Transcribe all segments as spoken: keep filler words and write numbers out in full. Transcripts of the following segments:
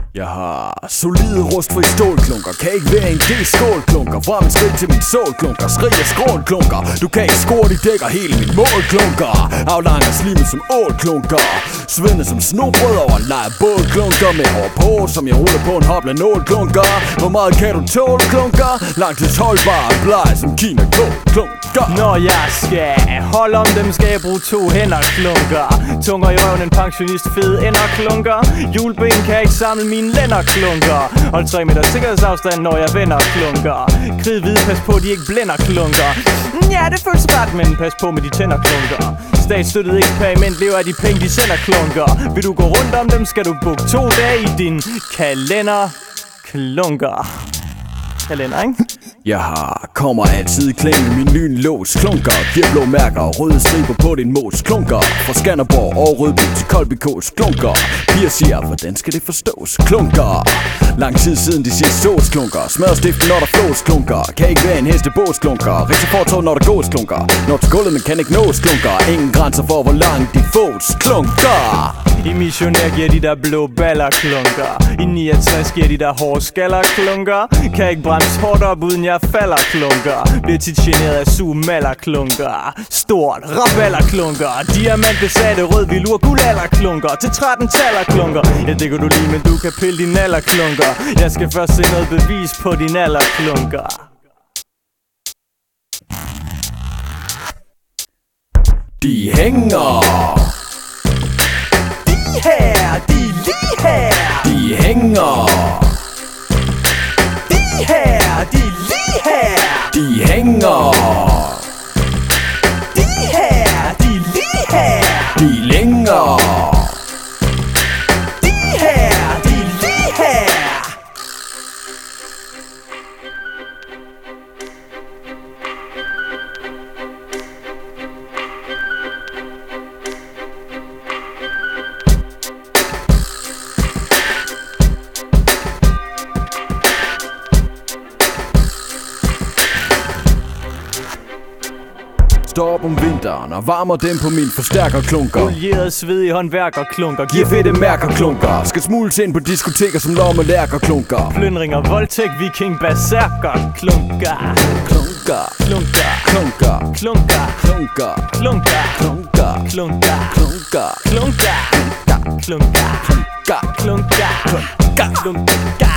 Jeg har solide rustfri stålklunker. Kan ikke være en del skålklunker. Fra min skridt til min sålklunker. Skrig og skrålklunker. Du kan ikke score, de dækker hele mit målklunker. Aflanger slimet som ålklunker. Svende som snobrød over lejer bålklunker. Med hår på, som jeg ruller på en hoble nålklunker. Hvor meget kan du tåle, klunker? Langtidsholdbare blege som Kina klunker. Når jeg skal holde om dem, skal jeg bruge to hænder, klunker. Tunger i røven, en pensionist, fed ender, klunker. Juleben kan jeg ikke samle mine lænder, klunker. Hold tre meter sikkerhedsafstand, når jeg vender, klunker. Kridhvide, pas på, de ikke blænder, klunker. Ja, det føles ret, men pas på med de tænder, klunker. Statsstøttet eksperiment lever af de penge, de sender, klunker. Vil du gå rundt om dem, skal du booke to dage i din kalender, klunker. Kalender, ikke? Jeg har kommer altid klæde med min lynlås, klunker. Giver blå mærker og røde striber på din mos, klunker. Fra Skanderborg og Rødby til Koldby Kås, klunker. Piger siger, hvordan skal det forstås, klunker. Lang tid siden de siger sås, klunker. Smørstiften når der flås, klunker. Kan ikke være en hestebås, klunker. Rigtig fortov når der gås, klunker. Når til gulvet, men kan ikke nås, klunker. Ingen grænser for hvor langt de fås, klunker. I missionær giver de der blå baller, klunker. I niogtres giver de der hårde skaller, klunker. Kan ikke bremse hårdt op uden jeg falder, klunker. Bliver tit generet af sumaller, klunker. Stort raballer, klunker. Diamantbesatte rød vilur guldaller, klunker. Til tretten taller, klunker. Ja, det kan du lige, men du kan pille din alder, klunker. Jeg skal først se noget bevis på din alder, klunker. De hænger. De her, de lige her. De hænger. De her, de lige her. De hænger. De her, de lige her. De længere. De her, de lige her. Står op om vinteren og varmer dem på min forstærker, klunker. Olieret svedig håndværker, klunker. Giver fedte mærker, klunker. Skal smugles ind på diskoteker som lomme lærker, klunker. Plyndringer, voldtægt, viking, berserker, klunker. Klunker. Klunker. Klunker. Klunker. Klunker. Klunker. Klunker. Klunker. Klunker. Klunker. Klunker. Klunker. Klunker. Klunker. Klunker.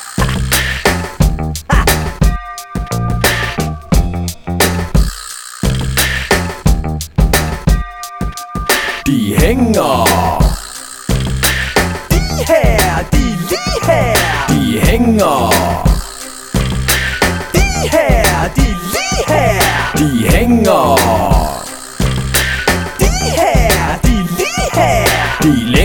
De hænger. De her, de lige her. De hænger. De her, de lige her. De hænger. De her, de lige her. De